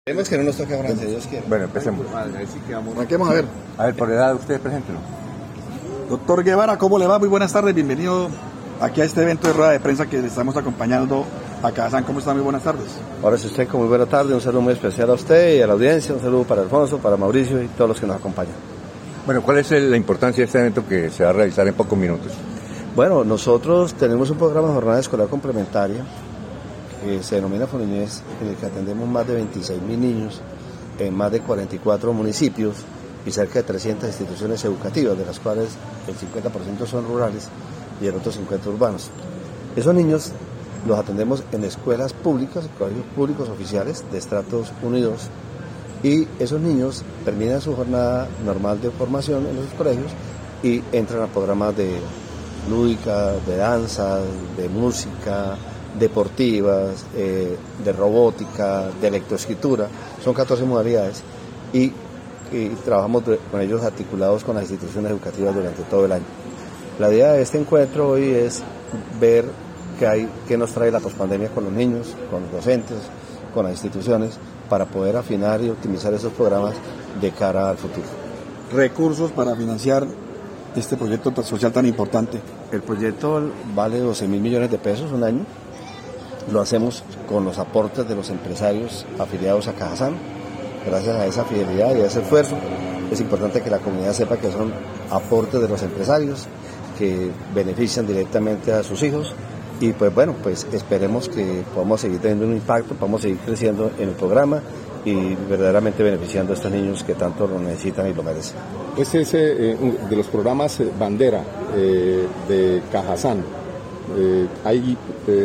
Esperemos que no nos toque ahora, si Dios quiere. Bueno, empecemos. Arranquemos a ver. A ver, por edad, ustedes preséntenlo. Doctor Guevara, ¿cómo le va? Muy buenas tardes, bienvenido aquí a este evento de rueda de prensa que le estamos acompañando a Cajazán. ¿Cómo está? Muy buenas tardes. Ahora sí, usted, muy buena tarde, un saludo muy especial a usted y a la audiencia, un saludo para Alfonso, para Mauricio y todos los que nos acompañan. Bueno, ¿cuál es la importancia de este evento que se va a realizar en pocos minutos? Bueno, nosotros tenemos un programa de jornada escolar complementaria que se denomina Foniñez, en el que atendemos más de 26.000 niños en más de 44 municipios y cerca de 300 instituciones educativas, de las cuales el 50% son rurales y el otro 50% urbanos. Esos niños los atendemos en escuelas públicas, colegios públicos oficiales de estratos 1 y 2, y esos niños terminan su jornada normal de formación en los colegios y entran a programas de lúdica, de danza, de música, deportivas, de robótica, de electroescritura. Son 14 modalidades y trabajamos con ellos articulados con las instituciones educativas durante todo el año. La idea de este encuentro hoy es ver qué nos trae la pospandemia con los niños, con los docentes, con las instituciones, para poder afinar y optimizar esos programas de cara al futuro. Recursos para financiar este proyecto social tan importante. El proyecto vale 12.000 millones de pesos un año. Lo hacemos con los aportes de los empresarios afiliados a Cajazán. Gracias a esa fidelidad y a ese esfuerzo, es importante que la comunidad sepa que son aportes de los empresarios que benefician directamente a sus hijos. Y pues bueno, pues esperemos que podamos seguir teniendo un impacto, podamos seguir creciendo en el programa y verdaderamente beneficiando a estos niños que tanto lo necesitan y lo merecen. Este es de los programas bandera de Cajazán. Hay,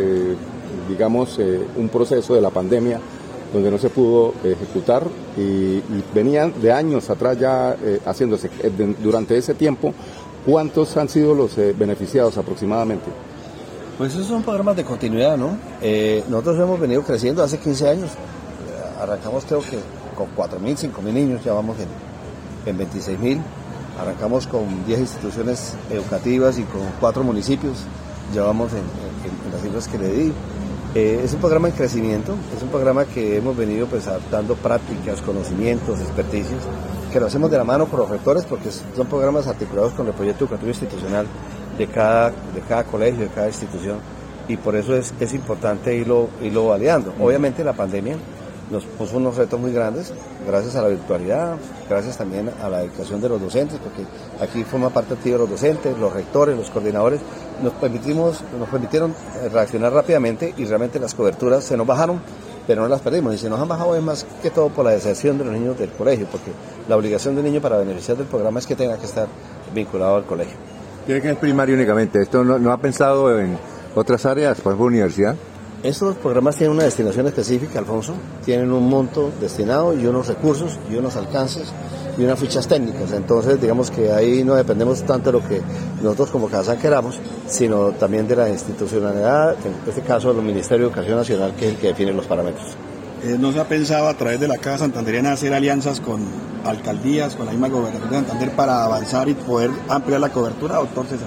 digamos, un proceso de la pandemia donde no se pudo ejecutar y venían de años atrás ya haciéndose. Durante ese tiempo, ¿cuántos han sido los beneficiados aproximadamente? Pues esos son programas de continuidad, ¿no? Nosotros hemos venido creciendo hace 15 años. Arrancamos creo que con 4.000, 5.000 niños, ya vamos en 26.000. Arrancamos con 10 instituciones educativas y con 4 municipios, ya vamos en las cifras que le di. Es un programa en crecimiento, es un programa que hemos venido pues adaptando prácticas, conocimientos, experticias, que lo hacemos de la mano con los rectores porque son programas articulados con el proyecto educativo institucional de cada colegio, de cada institución, y por eso es importante irlo validando. Obviamente la pandemia nos puso unos retos muy grandes, gracias a la virtualidad, gracias también a la dedicación de los docentes, porque aquí forma parte activa de los docentes, los rectores, los coordinadores, nos permitieron reaccionar rápidamente y realmente las coberturas se nos bajaron, pero no las perdimos, y se nos han bajado es más que todo por la deserción de los niños del colegio, porque la obligación del niño para beneficiar del programa es que tenga que estar vinculado al colegio. Tiene que ser primario únicamente. ¿Esto no ha pensado en otras áreas, por ejemplo, universidad? Estos programas tienen una destinación específica, Alfonso, tienen un monto destinado y unos recursos y unos alcances y unas fichas técnicas, entonces digamos que ahí no dependemos tanto de lo que nosotros como Cajazán queramos, sino también de la institucionalidad, en este caso del Ministerio de Educación Nacional, que es el que define los parámetros. ¿No se ha pensado a través de la Caja Santanderiana hacer alianzas con alcaldías, con la misma gobernación de Santander para avanzar y poder ampliar la cobertura, doctor César?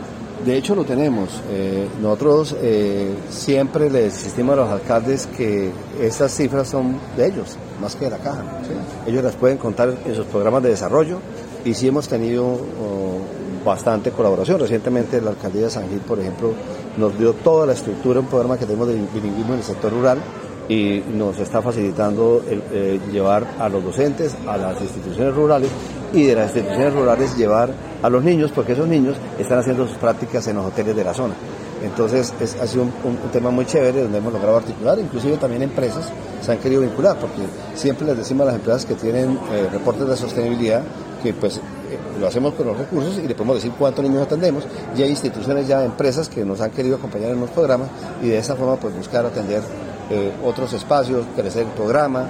De hecho lo tenemos. Nosotros siempre le insistimos a los alcaldes que estas cifras son de ellos, más que de la Caja. ¿Sí? Ellos las pueden contar en sus programas de desarrollo y sí hemos tenido bastante colaboración. Recientemente la alcaldía de San Gil, por ejemplo, nos dio toda la estructura, un programa que tenemos de bilingüismo en el sector rural, y nos está facilitando llevar a los docentes a las instituciones rurales y de las instituciones rurales llevar a los niños, porque esos niños están haciendo sus prácticas en los hoteles de la zona. Entonces ha sido un tema muy chévere donde hemos logrado articular, inclusive también empresas se han querido vincular, porque siempre les decimos a las empresas que tienen reportes de sostenibilidad que pues lo hacemos con los recursos y le podemos decir cuántos niños atendemos, y hay instituciones ya, empresas que nos han querido acompañar en los programas y de esa forma pues buscar atender otros espacios, crecer el programa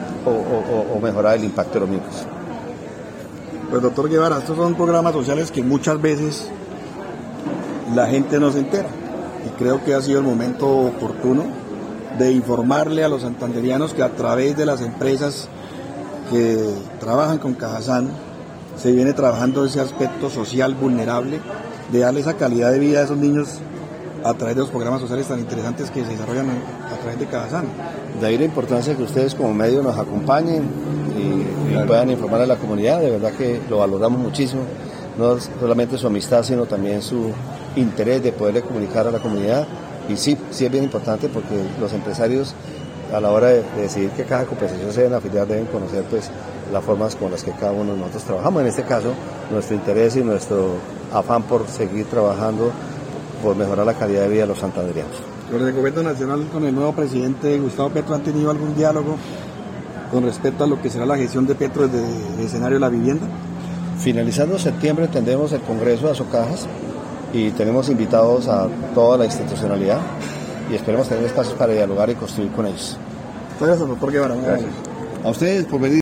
o mejorar el impacto de los niños. Pues doctor Guevara, estos son programas sociales que muchas veces la gente no se entera y creo que ha sido el momento oportuno de informarle a los santanderianos que a través de las empresas que trabajan con Cajazán se viene trabajando ese aspecto social vulnerable, de darle esa calidad de vida a esos niños a través de los programas sociales tan interesantes que se desarrollan a través de Cajazán. De ahí la importancia que ustedes como medio nos acompañen y puedan informar a la comunidad. De verdad que lo valoramos muchísimo, no solamente su amistad, sino también su interés de poderle comunicar a la comunidad. Y sí es bien importante porque los empresarios, a la hora de decidir que Caja de Compensación sea una filial, deben conocer pues las formas con las que cada uno de nosotros trabajamos. En este caso, nuestro interés y nuestro afán por seguir trabajando por mejorar la calidad de vida de los santanderianos. ¿Los del Gobierno Nacional con el nuevo presidente Gustavo Petro han tenido algún diálogo con respecto a lo que será la gestión de Petro desde el escenario de la vivienda? Finalizando septiembre tendremos el Congreso de Azocajas y tenemos invitados a toda la institucionalidad y esperemos tener espacios para dialogar y construir con ellos. Gracias, doctor Guevara. Gracias. A ustedes por venir.